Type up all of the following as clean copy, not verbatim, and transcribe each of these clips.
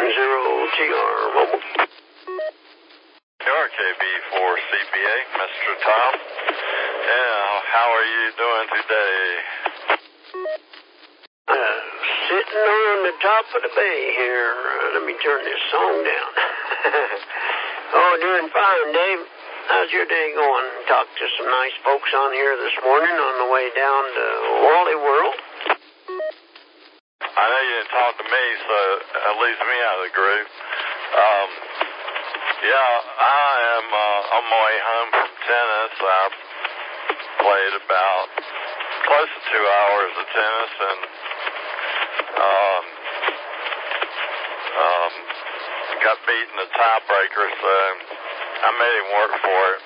TR Mobile. RKB4CPA, Mr. Tom. Yeah, how are you doing today? Sitting on the top of the bay here. Let me turn this song down. Oh, doing fine, Dave. How's your day going? Talked to some nice folks on here this morning on the way down to Wally World. I know you didn't talk to me, so that leaves me out of the group. Yeah, I am on my way home from tennis. I played about close to 2 hours of tennis and got beaten a tiebreaker, so I made him work for it.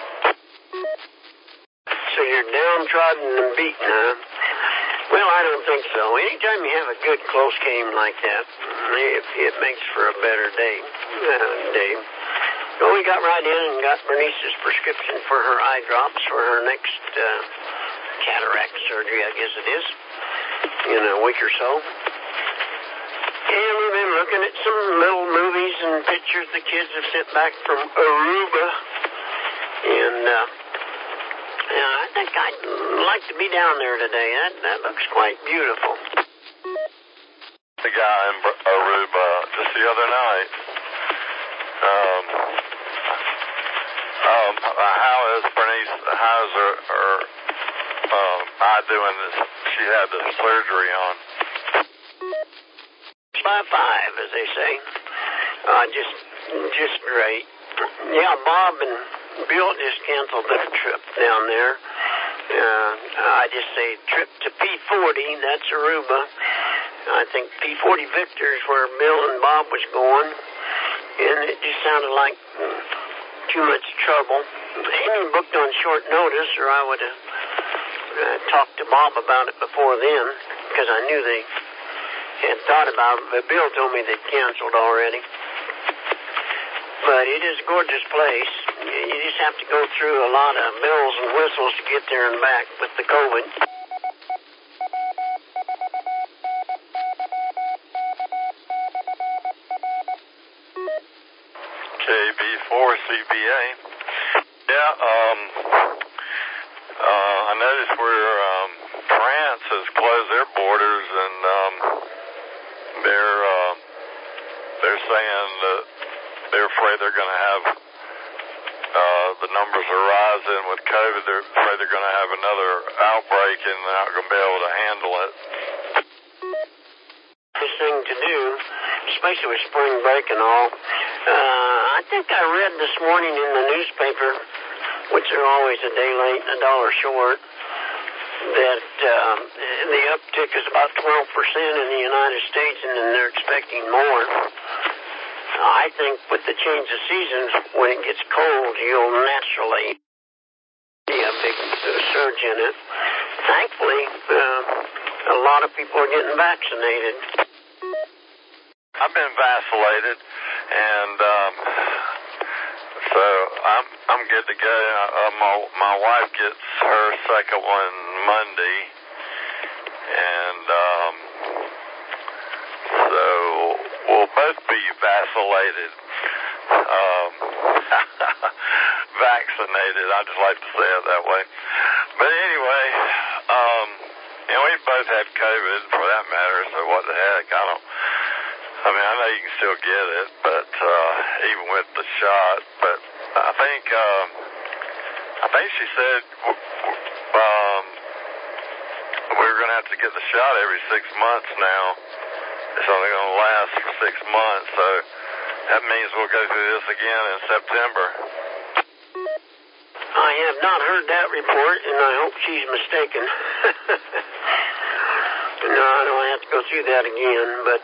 So you're downtrodden and beaten, huh? Well, I don't think so. Anytime you have a good close game like that, it makes for a better day, Dave. Well, we got right in and got Bernice's prescription for her eye drops for her next cataract surgery, I guess it is, in a week or so. And we've been looking at some little movies and pictures the kids have sent back from Aruba. And I think I'd like to be down there today. That looks quite beautiful. The guy in Aruba just the other night. How is Bernice? How's her eye doing? She had the surgery on. By 5, as they say. Just great. Yeah, Bob and Bill just canceled their trip down there. I just say trip to P40, that's Aruba. I think P40 Victor is where Bill and Bob was going. And it just sounded like too much trouble. Amy booked on short notice, or I would have talked to Bob about it before then, because I knew they had thought about it, but Bill told me they'd canceled already. But it is a gorgeous place. You just have to go through a lot of bells and whistles to get there and back with the COVID. KB4CPA. Yeah, I noticed where France has closed their borders, and they're saying that they're afraid they're going to have the numbers are rising with COVID. They're afraid they're going to have another outbreak, and they're not going to be able to handle it. This thing to do, especially with spring break and all. I think I read this morning in the newspaper, which are always a day late and $1 short, that the uptick is about 12% in the United States, and then they're expecting more. I think with the change of seasons, when it gets cold, you'll naturally see a big surge in it. Thankfully, a lot of people are getting vaccinated. I've been vaccinated, and so I'm good to go. My wife gets her second one Monday, and so we'll both be vaccinated. Vaccinated, I just like to say it that way. But anyway, we both had COVID for that matter, so what the heck, I know you can still get it, but even with the shot, but I think she said we're going to have to get the shot every 6 months now. It's only going to last for 6 months, so that means we'll go through this again in September. I have not heard that report, and I hope she's mistaken. No, I don't have to go through that again, but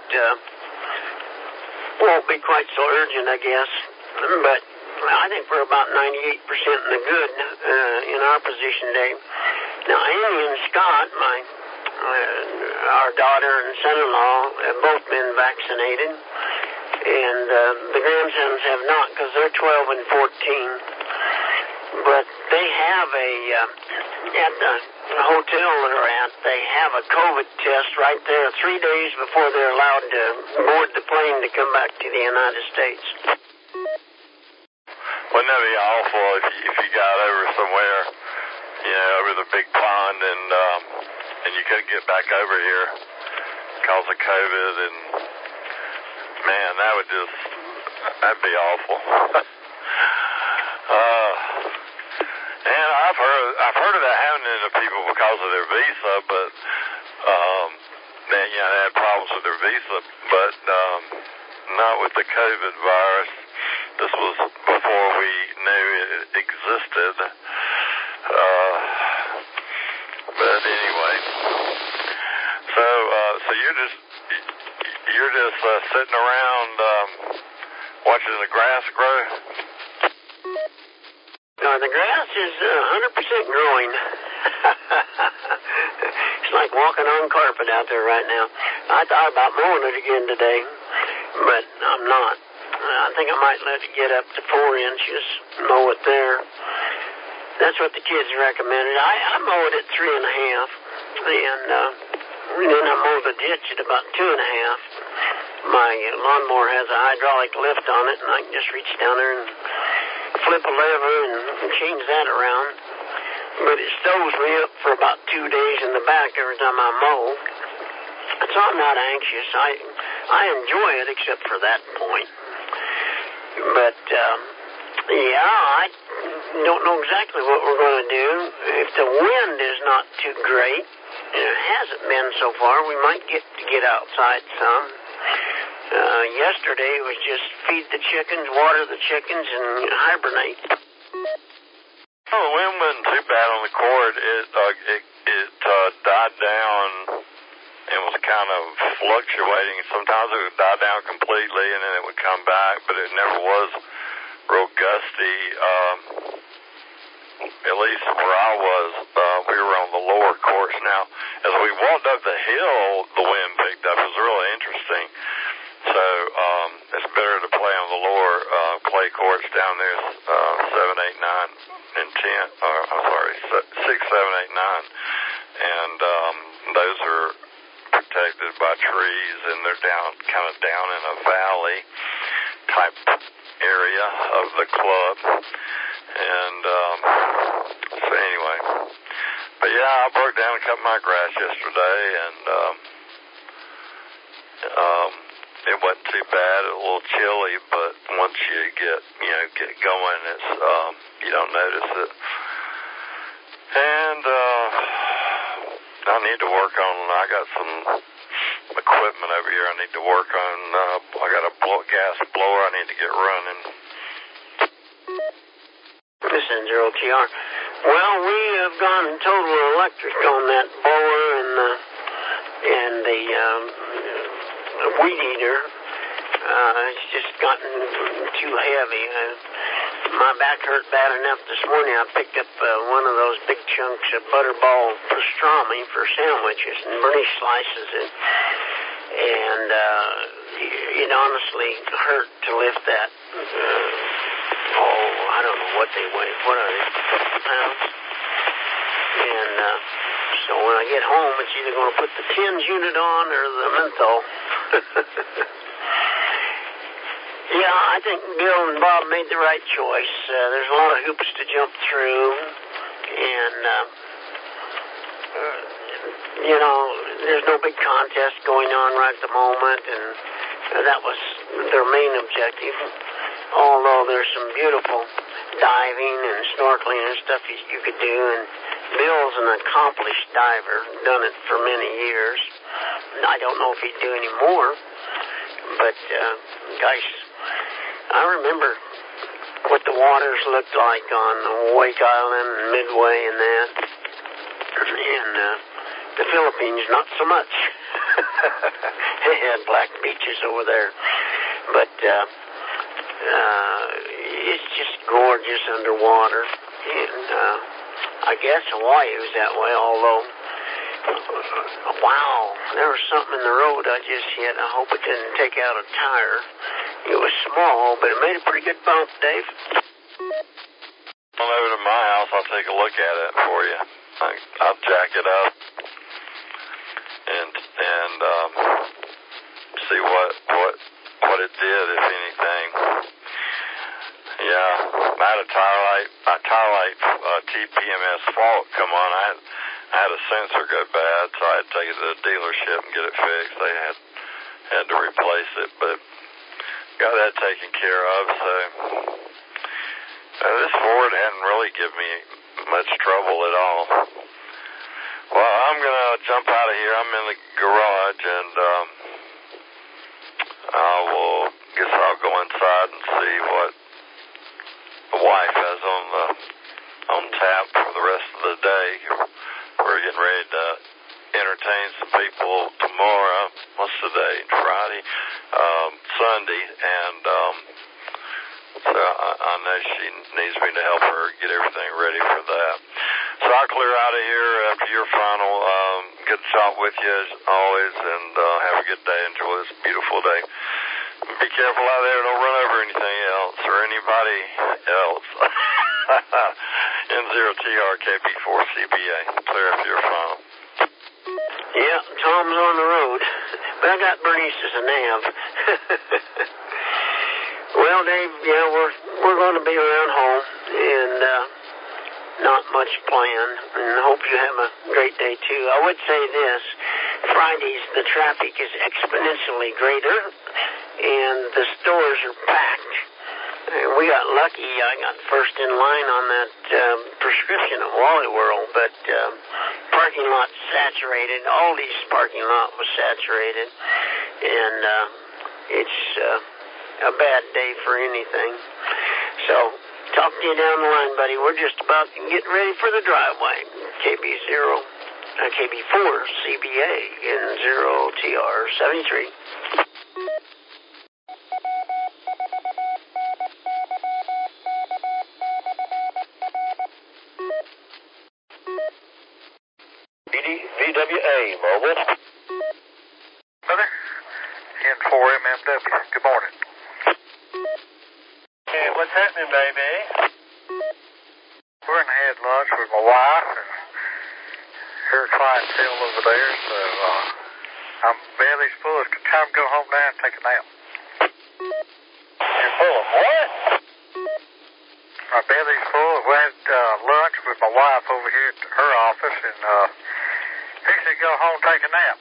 won't be quite so urgent, I guess. But I think we're about 98% in the good in our position today. Now, Amy and Scott, our daughter and son-in-law, have both been vaccinated, and the grandsons have not, because they're 12 and 14. but they have at the hotel they're at, they have a COVID test right there 3 days before they're allowed to board the plane to come back to the United States. Wouldn't that be awful if you got over somewhere, over the big pond and you couldn't get back over here because of COVID, and man, that'd be awful. And I've heard of that happening to people because of their visa, but they had problems with their visa, but not with the COVID virus. This was before we knew it existed. But anyway, so you're just sitting around watching the grass grow. The grass is 100% growing. It's like walking on carpet out there right now. I thought about mowing it again today, but I'm not. I think I might let it get up to 4 inches, mow it there. That's what the kids recommended. I mow it at 3.5, and then I mow the ditch at about 2.5. My lawnmower has a hydraulic lift on it, and I can just reach down there and flip a lever and change that around. But it stows me up for about 2 days in the back every time I mow. So I'm not anxious. I enjoy it except for that point. But, I don't know exactly what we're going to do. If the wind is not too great, and it hasn't been so far, we might get outside some. Yesterday it was just feed the chickens, water the chickens, and hibernate. Well, the wind wasn't too bad on the cord. It died down and was kind of fluctuating. Sometimes it would die down completely and then it would come back, but it never was real gusty. At least where I was, we were on the lower course. Now, as we walked up the hill, the wind picked up. It was really interesting. So it's better to play on the lower clay courts down there, 7, 8, 9, and 10. I'm sorry, 6, 7, 8, 9. And those are protected by trees, and they're kind of down in a valley type area of the club. And so anyway, but yeah, I broke down and cut my grass yesterday, and it wasn't too bad. It was a little chilly, but once you get going, it's you don't notice it. And I need to work on. I got some equipment over here I need to work on. I got a gas blower I need to get running. This is 0TR. Well, we have gone total electric on that blower and the weed eater. It's just gotten too heavy. My back hurt bad enough this morning. I picked up one of those big chunks of butterball pastrami for sandwiches and Bernie slices it. And it honestly hurt to lift that. I don't know what they weigh. What are they, 50 pounds? And so when I get home, it's either going to put the TINS unit on or the menthol. Yeah, I think Bill and Bob made the right choice. There's a lot of hoops to jump through, and there's no big contest going on right at the moment, and that was their main objective. Although there's some beautiful diving and snorkeling and stuff you could do, and Bill's an accomplished diver, done it for many years. I don't know if he'd do any more, but gosh, I remember what the waters looked like on Wake Island and Midway and that, and the Philippines not so much. They had black beaches over there, but it's just gorgeous underwater, and I guess Hawaii was that way, although, wow, there was something in the road I just hit. I hope it didn't take out a tire. It was small, but it made a pretty good bump, Dave. Come over to my house. I'll take a look at it for you. I'll jack it up and see what it did, if anything. Yeah, I had a tire light TPMS fault come on. I had a sensor go bad, so I had to take it to the dealership and get it fixed. They had to replace it, but got that taken care of. So this Ford hadn't really given me much trouble at all. Well, I'm gonna jump out of here. I'm in the garage, and I'll go inside and see what the wife has on tap for the rest of the day. We're getting ready to entertain some people tomorrow. What's the day? Friday, Sunday, and so I know she needs me to help her get everything ready for that. So I'll clear out of here after your final. Good to talk with you as always, and have a good day. Enjoy this beautiful day. Be careful out there. Don't run over anything else or anybody else. N0TRKB4CBA. Clear after your final. Yeah, Tom's on the road, but I got Bernice as a nav. Well, Dave, yeah, we're going to be around home, and not much planned, and hope you have a great day, too. I would say this, Fridays the traffic is exponentially greater, and the stores are packed. And we got lucky. I got first in line on that prescription at Wally World, but parking lot saturated. Aldi's parking lot was saturated, and it's a bad day for anything. So, talk to you down the line, buddy. We're just about getting ready for the driveway. KB4 CBA N0TR 73. VWA Mobile. Brother, N4MMW. Good morning. Hey, what's happening, baby? We're in had lunch with my wife and her clientele over there, so I'm belly's full. It's time to go home now and take a nap. You're full of what? My belly's full. We had lunch with my wife over here at her office, and fixing to go home and take a nap.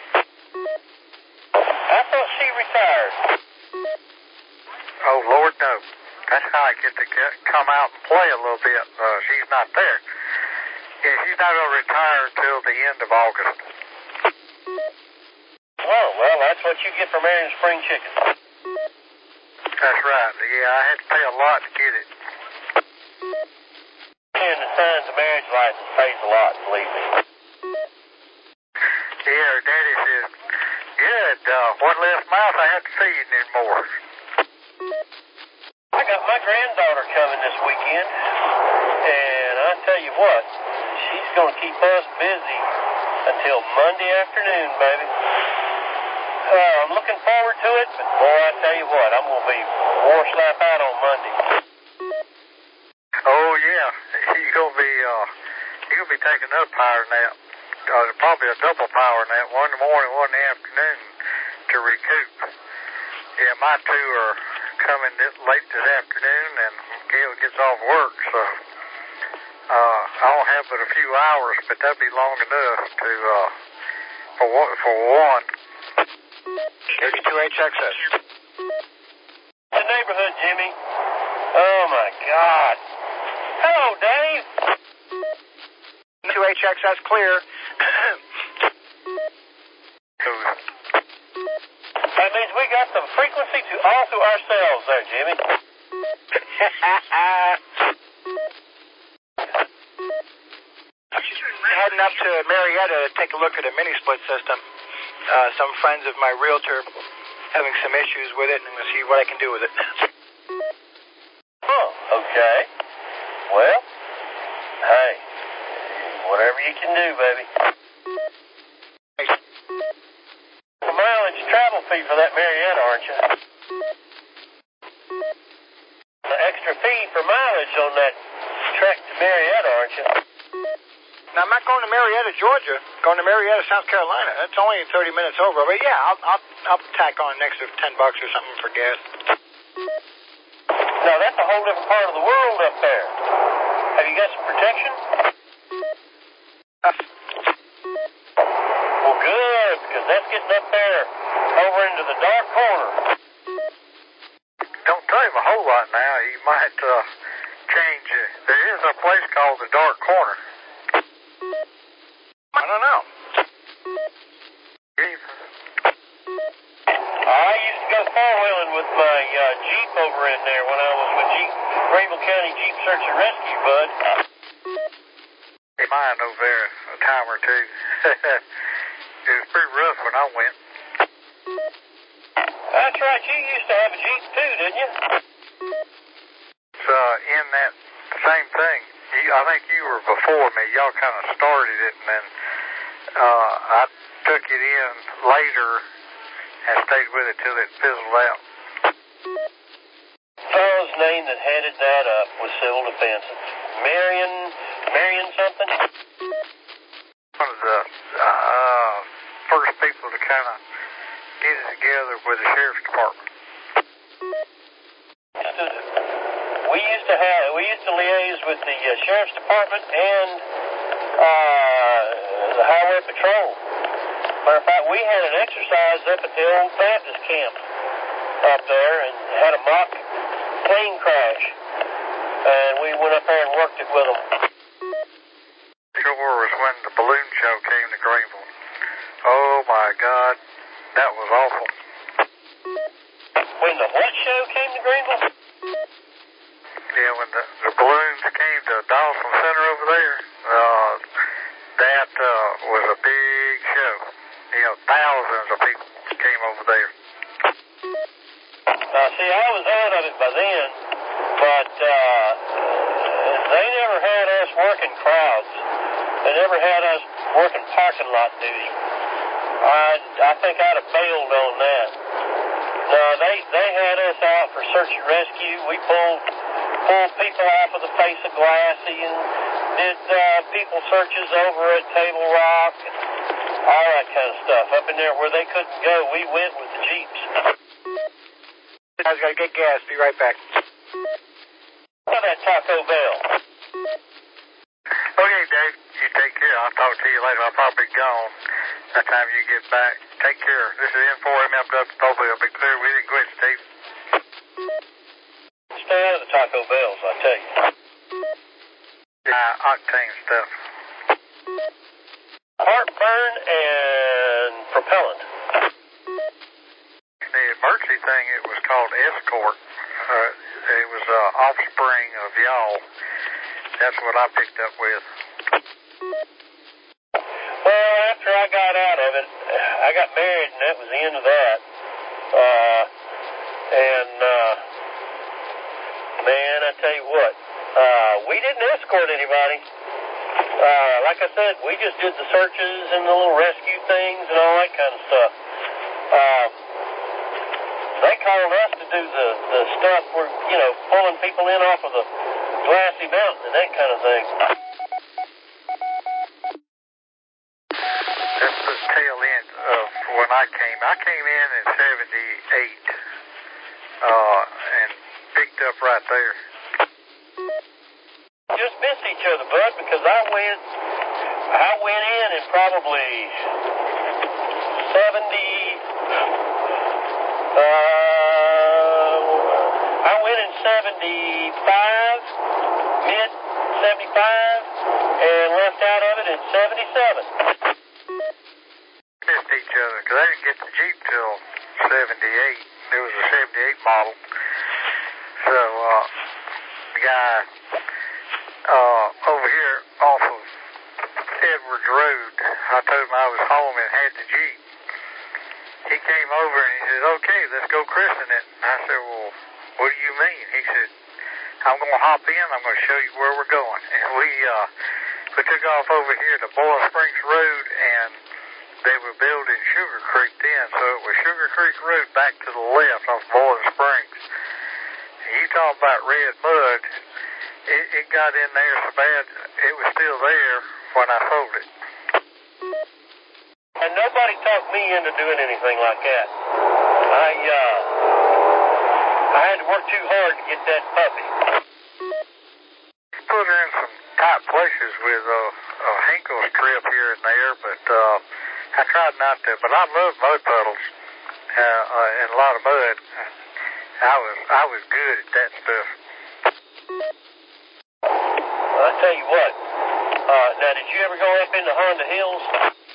I thought she retired. Oh, Lord, no. That's how I get to come out and play a little bit. She's not there. Yeah, she's not going to retire until the end of August. Oh, well, that's what you get for marrying spring chicken. That's right. Yeah, I had to pay a lot to get it. And the son's marriage license pays a lot, believe me. Yeah, her daddy says, good, one less mouth I have to feed anymore. I got my granddaughter coming this weekend, and I tell you what, she's going to keep us busy until Monday afternoon, baby. I'm looking forward to it, but boy, I tell you what, I'm going to be war slap out on Monday. Oh, yeah, you're going to be taking another power nap. Probably a double power nap, one in the morning, one in the afternoon to recoup. Yeah, my two are coming late this afternoon, and Gail gets off work, so I don't have but a few hours, but that'd be long enough to for one. 32HXS. The neighborhood, Jimmy. Oh my God. Hello, Dave. 2HXS clear. That means we got some frequency to all to ourselves there, Jimmy. Heading up to Marietta to take a look at a mini split system. Some friends of my realtor having some issues with it, and I'm going to see what I can do with it. Oh, okay. Well, hey, whatever you can do, baby. The mileage travel fee for that Marietta, aren't you? The extra fee for mileage on that Marietta, Georgia, going to Marietta, South Carolina. That's only 30 minutes over. But yeah, I'll tack on an extra $10 or something for gas. No, that's a whole different part of the world up there. Have you got some protection? Well, good, because that's getting up there over into the dark corner. Don't tell him a whole lot now. You might change it. There is a place called the Dark Corner. I don't know. I used to go four-wheeling with my Jeep over in there when I was with Greenville County Jeep Search and Rescue, bud. Hey, mine over there a time or two. It was pretty rough when I went. That's right. You used to have a Jeep too, didn't you? It's in that same thing. I think you were before me. Y'all kind of started it, and then I took it in later and stayed with it till it fizzled out. The fellow's name that headed that up was Civil Defense. Marion something? One of the first people to kind of get it together with the sheriff's department. We used to liaise with the sheriff's department and the highway patrol. Matter of fact, we had an exercise up at the old Baptist camp up there and had a mock plane crash, and we went up there and worked it with them. Sure was when the balloon show came to Greenville. Oh my God, that was awful. When the what show came to Greenville? Yeah, when the balloons came to Dawson Center over there, that was a big show. You know, thousands of people came over there. See, I was out of it by then, but they never had us working crowds. They never had us working parking lot duty. I think I'd have bailed on that. No, they had us out for search and rescue. We pulled people off of the face of Glassy and did people searches over at Table Rock and all that kind of stuff. Up in there where they couldn't go, we went with the Jeeps. I was going to get gas. Be right back. How about Taco Bell? Okay, Dave. You take care. I'll talk to you later. I'll probably be gone by the time you get back. Take care. This is N4MFW. Hopefully it'll be clear. We didn't quit, Steve. Stay out of the Taco Bells, I tell you. Octane stuff. Heartburn and propellant. The emergency thing, it was called Escort. It was offspring of y'all. That's what I picked up with. Well, after I got out of it, I got married, and that was the end of that. Man, I tell you what, we didn't escort anybody. Like I said, we just did the searches and the little rescue things and all that kind of stuff. They called us to do the stuff where, you know, pulling people in off of the Glassy Mountain and that kind of thing. That's the tail end of when I came. I came in 78 and picked up right there. Just missed each other, bud, because I went in probably 75, mid 75, and left out of it in 77. Missed each other, because I didn't get the Jeep till 78. It was a 78 model. So, the guy over here off of Edwards Road, I told him I was home and had the Jeep. He came over and he said, okay, let's go christen it. And I said, well, what do you mean? He said, I'm going to hop in. I'm going to show you where we're going. And we took off over here to Boiling Springs Road, and they were building Sugar Creek then. So it was Sugar Creek Road back to the left off Boiling Springs. And you talk about red mud. It got in there so bad, it was still there when I sold it. And nobody talked me into doing anything like that. I had to work too hard to get that puppy. Put her in some tight places with a Hinkle strip here and there, but I tried not to. But I love mud puddles and a lot of mud. I was good at that stuff. Well, I tell you what. Now, did you ever go up into Honda Hills?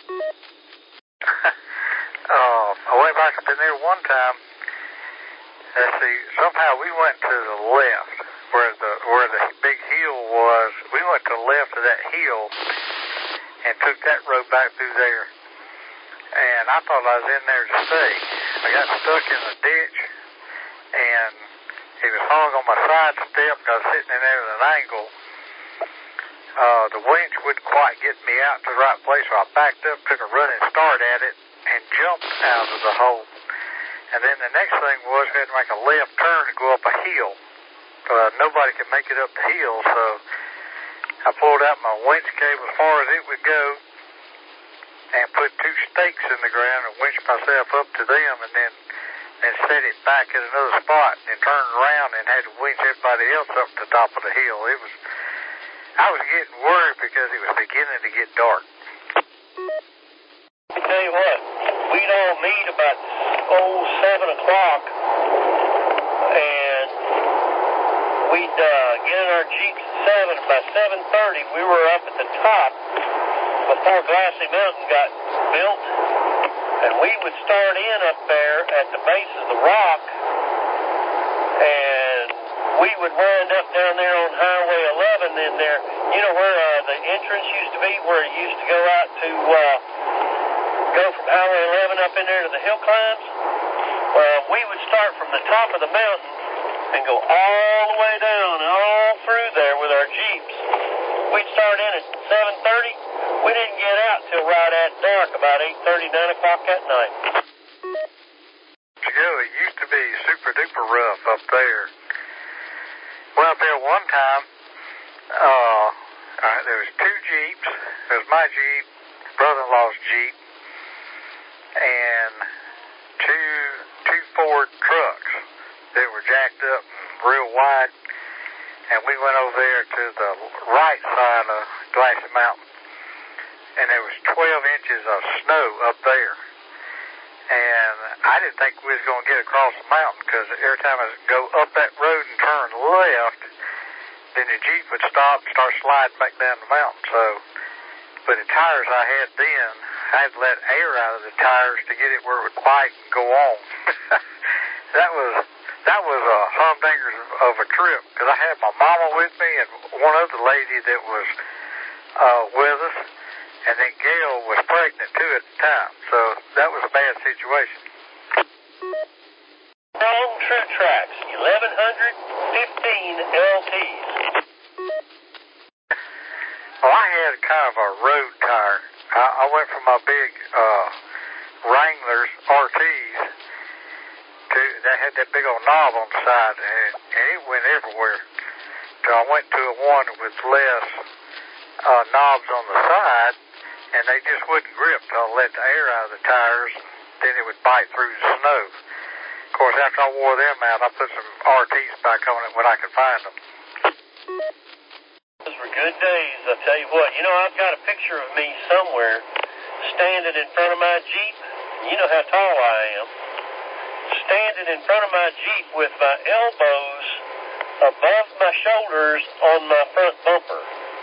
I went back up in there one time. Let's see. Somehow we went to the left where the big hill was. We went to the left of that hill and took that road back through there. And I thought I was in there to stay. I got stuck in the ditch, and he was hung on my side step. I was sitting in there at an angle. The winch wouldn't quite get me out to the right place, so I backed up, took a running start at it, and jumped out of the hole. And then the next thing was we had to make a left turn to go up a hill. Nobody could make it up the hill, so I pulled out my winch cable as far as it would go and put 2 stakes in the ground and winched myself up to them, and then set it back at another spot and turned around and had to winch everybody else up to the top of the hill. I was getting worried because it was beginning to get dark. I tell you what, we'd all meet about 7 o'clock, and we'd get in our Jeeps at 7. By 7:30, we were up at the top before Glassy Mountain got built, and we would start in up there at the base of the rock, and we would wind up down there on Highway 11 in there. You know where the entrance used to be, where it used to go out to go from Highway 11 up in there to the hill climbs? Well, we would start from the top of the mountain and go all the way down, all through there with our Jeeps. We'd start in at 7:30. We didn't get out till right at dark, about 8:30, 9 o'clock that night. It used to be super duper rough up there. Well, up there one time, there was 2 Jeeps. There was my Jeep, brother-in-law's Jeep, and two Ford trucks that were jacked up real wide, and we went over there to the right side of Glassy Mountain, and there was 12 inches of snow up there, and I didn't think we was going to get across the mountain, because every time I go up that road and turn left, then the Jeep would stop and start sliding back down the mountain. So, but the tires I had then, I had to let air out of the tires to get it where it would bite and go on. That was a humdinger of a trip, because I had my mama with me and one other lady that was with us, and then Gail was pregnant too at the time, so that was a bad situation. Wrong True Tracks, 1115 LTs. Well, I had kind of a road tire. I went from my big Wranglers RTs that had that big old knob on the side, and it went everywhere. So I went to a one with less knobs on the side, and they just wouldn't grip till I let the air out of the tires, then it would bite through the snow. Of course, after I wore them out, I put some RTs back on it when I could find them. Those were good days, I'll tell you what. You know, I've got a picture of me somewhere standing in front of my Jeep. You know how tall I am. Standing in front of my Jeep with my elbows above my shoulders on my front bumper.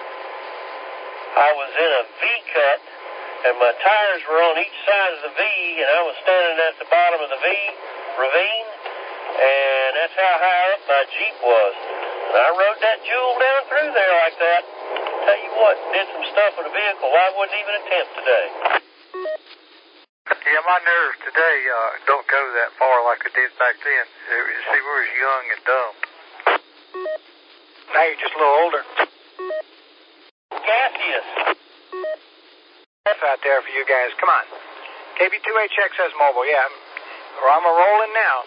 I was in a V-cut, and my tires were on each side of the V, and I was standing at the bottom of the V ravine, and that's how high up my Jeep was. And I rode that jewel down through there like that. Tell you what, did some stuff with a vehicle I wouldn't even attempt today. Yeah, my nerves today don't go that far like I did back then. See, we was young and dumb. Now you're just a little older. Gaseous. That's out there for you guys. Come on. KB2HX says mobile, yeah. Or I'm a-rolling now.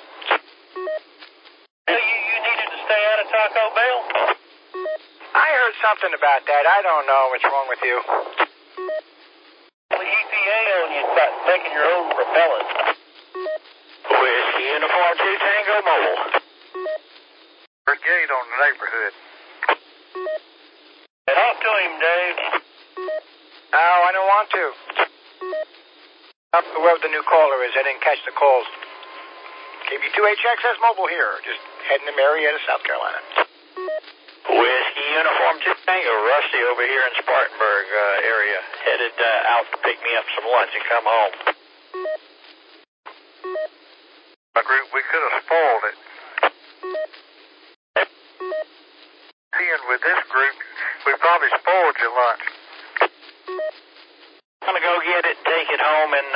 You needed to stay out of Taco Bell? I heard something about that. I don't know what's wrong with you. The EPA on you. you start making your own repellent. Whiskey Uniform 2 Tango Mobile. Brigade on the neighborhood. Talk to him, Dave. Oh, I don't want to. Whoever the new caller is, I didn't catch the calls. KB2HXS Mobile here, just heading to Marietta, South Carolina. Whiskey Uniform 2 Tango, Rusty over here in Spartanburg area, headed out to pick me up some lunch and come home. My group, we could have spoiled it. Seeing with this group, we probably spoiled your lunch. I'm going to go get it and take it home, and,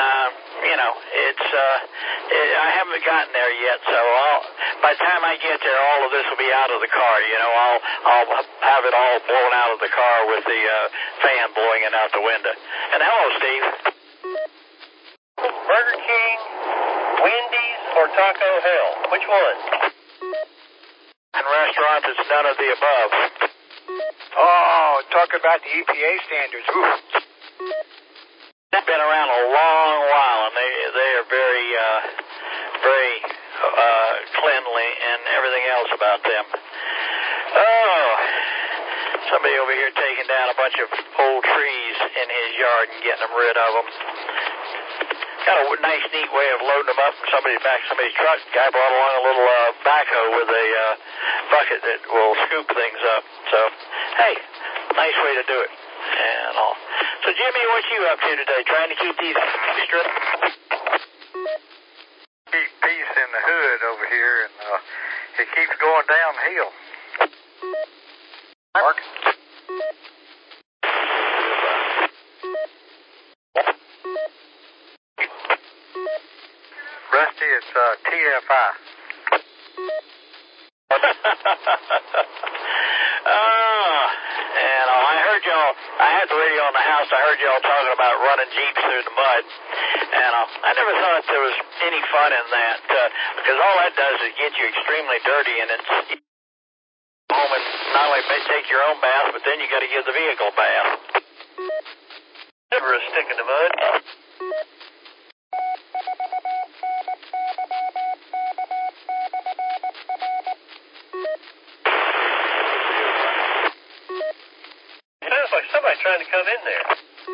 I haven't gotten there yet, so by the time I get there, all of this will be out of the car, I'll have it all blown out of the car with the fan blowing it out the window. And hello, Steve. Burger King, Wendy's, or Taco Hell? Which one? And restaurants, it's none of the above. Oh, talk about the EPA standards. Ooh. They've been around a long while, and they are very cleanly and everything else about them. Oh, somebody over here taking down a bunch of old trees in his yard and getting them rid of them. Got a nice, neat way of loading them up from somebody's truck. Guy brought along a little backhoe with a bucket that will scoop things up. So, hey, nice way to do it. And all. So, Jimmy, what you up to today? Trying to keep these straight? Keep peace in the hood over here, and it keeps going downhill. Mark? Rusty, it's TFI. And I heard y'all, I had the radio on the house, I heard y'all talking about running Jeeps through the mud, and I never thought there was any fun in that, because all that does is get you extremely dirty, and it's home and not only take your own bath, but then you got to give the vehicle a bath. Never a stick in the mud. Sounds like somebody trying to come in there.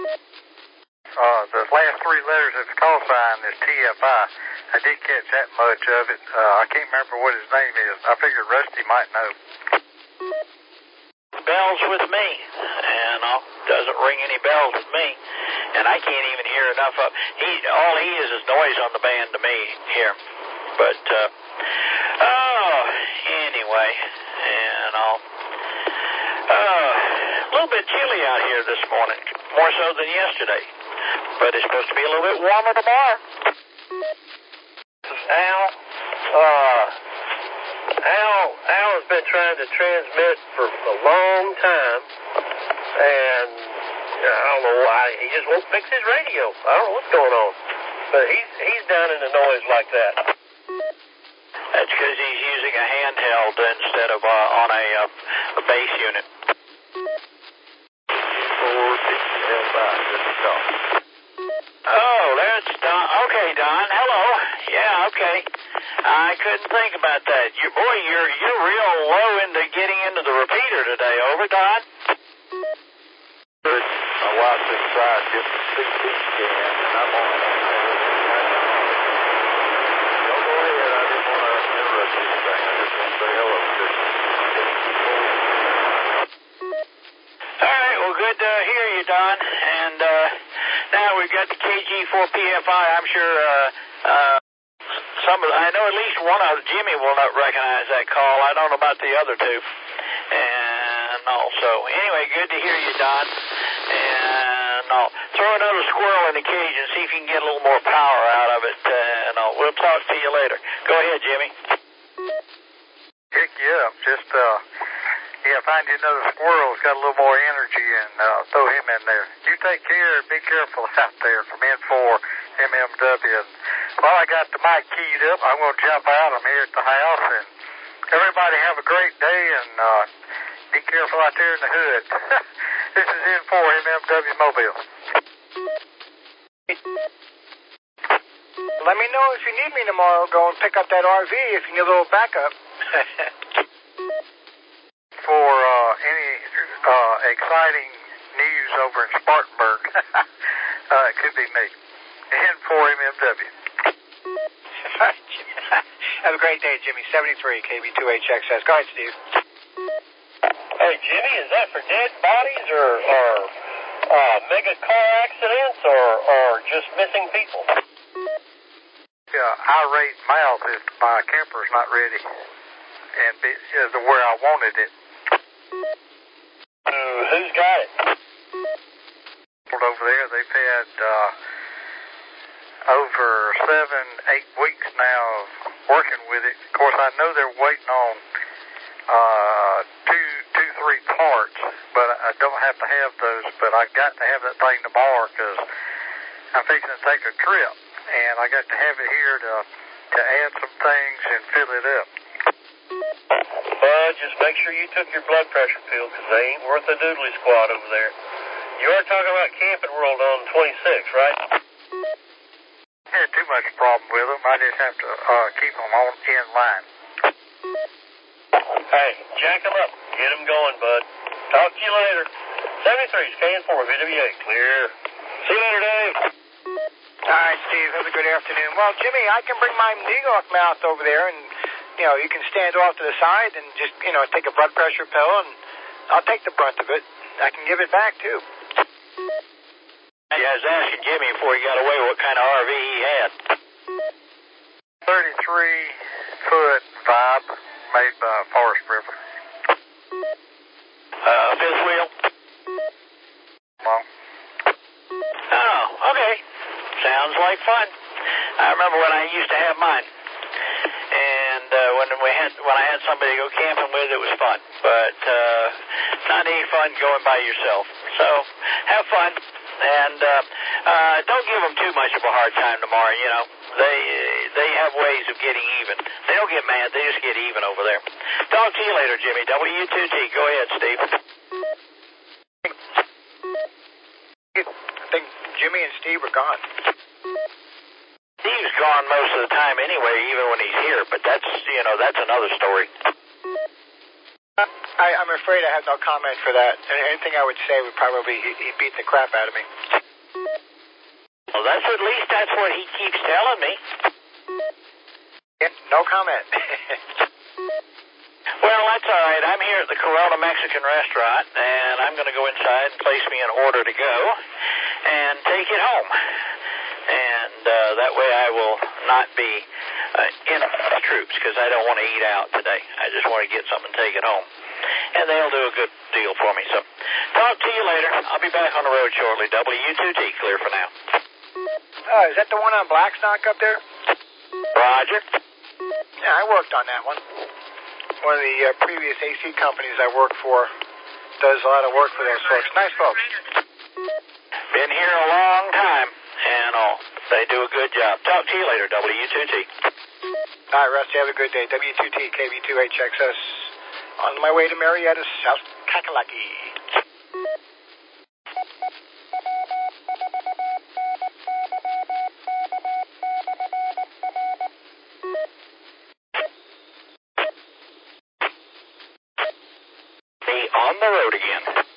The last three letters of the call sign is TFI. I did catch that much of it. I can't remember what his name is. I figured Rusty might know. Bells with me, and doesn't ring any bells with me, and I can't even hear enough of. All he is noise on the band to me here. But anyway, and a little bit chilly out here this morning, more so than yesterday. But it's supposed to be a little bit warmer tomorrow. Al has been trying to transmit for a long time, and I don't know why. He just won't fix his radio. I don't know what's going on. But he's down in the noise like that. That's because he's using a handheld instead of on a base unit. Oh, there's Don. Okay, Don. Hello. Yeah, okay. I couldn't think about that. You're real low into getting into the repeater today. Over, Don? My wife's inside getting the CT scan, and I'm on it. Don't go ahead. I didn't want to interrupt anything. I just want to say hello to you. All right. Well, good to hear you, Don. And now we've got the KG4PFI. I'm sure I know at least one of Jimmy will not recognize that call. I don't know about the other two. And also, anyway, good to hear you, Don. And I'll throw another squirrel in the cage and see if you can get a little more power out of it. And we'll talk to you later. Go ahead, Jimmy. Pick you up. Just, find you another squirrel who's got a little more energy and throw him in there. You take care and be careful out there from N4 MMW. And while I got the mic keyed up, I'm going to jump out. I'm here at the house. And everybody have a great day and be careful out there in the hood. This is N4 MMW Mobile. Let me know if you need me tomorrow. Go and pick up that RV if you need a little backup. For any exciting news over in Spartanburg, it could be me. N4MMW. Have a great day, Jimmy. 73 KB2HXS. Go ahead, Steve. Hey, Jimmy, is that for dead bodies or mega car accidents or just missing people? Irate mouth if my camper's not ready and is where I wanted it. Who's got it? Over there, they've had over 7-8 weeks now of working with it. Of course, I know they're waiting on three parts, but I don't have to have those. But I got to have that thing tomorrow because I'm fixing to take a trip, and I got to have it here to add some things and fill it up. Well, just make sure you took your blood pressure pill because they ain't worth a doodly squat over there. You are talking about Camping World on 26, right? Had too much problem with them. I just have to keep them on in line. Hey, jack them up. Get them going, bud. Talk to you later. 73's KN4 VWA. Clear. See you later, Dave. All right, Steve. Have a good afternoon. Well, Jimmy, I can bring my Negoff mouth over there, and you can stand off to the side and just take a blood pressure pill, and I'll take the brunt of it. I can give it back too. Yeah, I was asking Jimmy before he got away what kind of RV he had. 33-foot Vibe made by Forest River. Fifth wheel? Well, Oh, okay. Sounds like fun. I remember when I used to have mine. And when I had somebody to go camping with, it was fun. But not any fun going by yourself. So have fun. And don't give them too much of a hard time tomorrow, They have ways of getting even. They don't get mad, they just get even over there. Talk to you later, Jimmy. W2T. Go ahead, Steve. I think Jimmy and Steve are gone. Steve's gone most of the time anyway, even when he's here, but that's another story. I'm afraid I have no comment for that. Anything I would say would probably he'd beat the crap out of me. Well, at least that's what he keeps telling me. Yeah, no comment. Well, that's all right. I'm here at the Corona Mexican restaurant, and I'm going to go inside and place me an order to go and take it home. And that way I will not be in the troops because I don't want to eat out today. I just want to get something and take it home. And they'll do a good deal for me. So talk to you later. I'll be back on the road shortly. W2T, clear for now. Is that the one on Blackstock up there? Roger. Yeah, I worked on that one. One of the previous AC companies I worked for does a lot of work for those folks. Nice folks. Been here a long time, and they do a good job. Talk to you later, W2T. All right, Rusty, have a good day. W2T, KB2HXS. On my way to Marietta, South Kakalaki. On the road again.